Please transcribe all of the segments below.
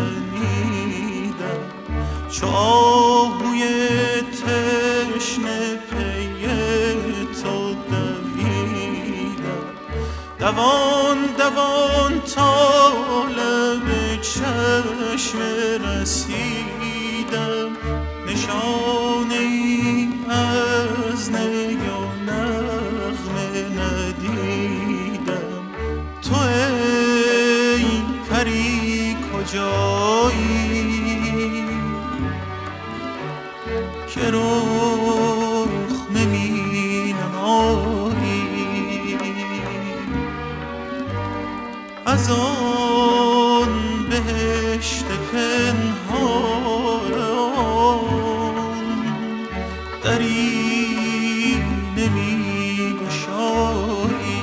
شنیدم، چو آهوی تشنه پی تو دویدم. دوان دوان تا لب چشم رسیدم، نشانه ای از نی و نغمه ندیدم. تو ای پری کجایی که رخ نمی نمایی؟ از آن بهشت پنهان دری نمی گشایی.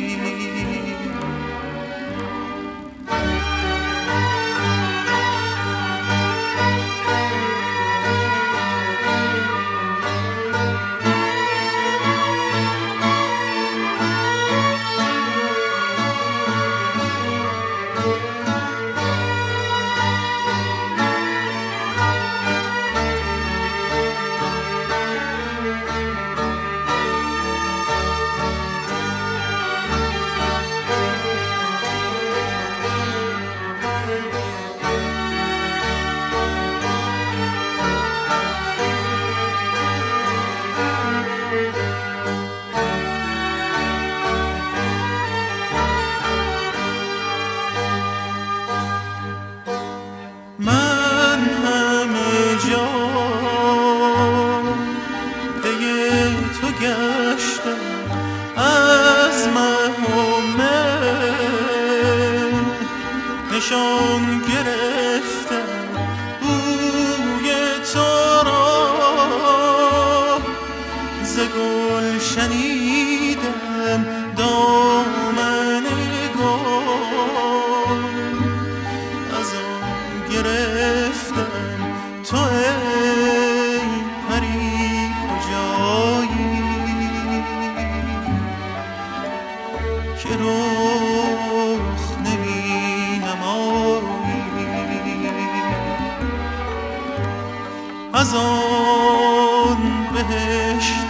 نشان گرفتم بوی تو را، ز گل شنیدم دامن گل، از آن گرفتم تو ای پری کجایی که رخ نمی نمایی؟ از آن بهشت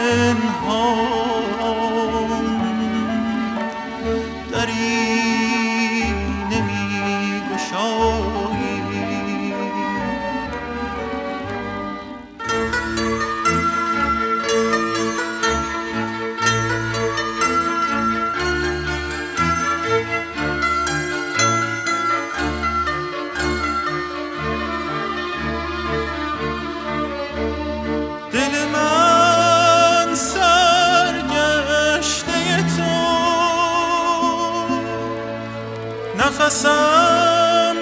پنهان دری نمی گشایی. نفسم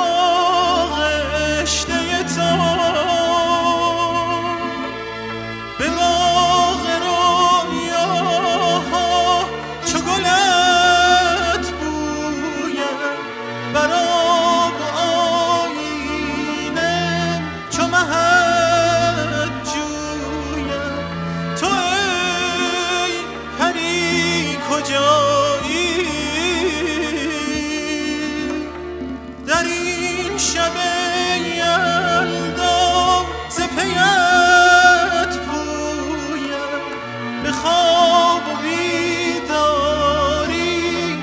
آغشته تو، به باغ رویاها چو گلت بویم، بر آب آیینه چو مهت جویم. تو ای پری کجایی در این شب یلدا، ز پیت پویم، به خواب و بیداری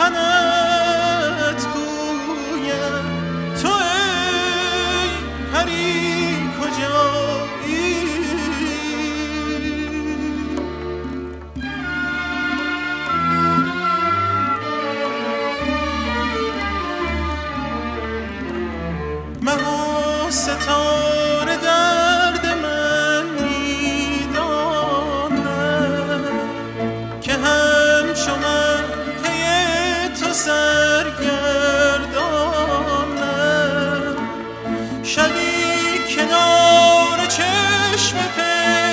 سخنت گویم. تو ای پری کجایی ستاره درد من میداند که همچو من پی تو سرگردانم. شبی کنار چشم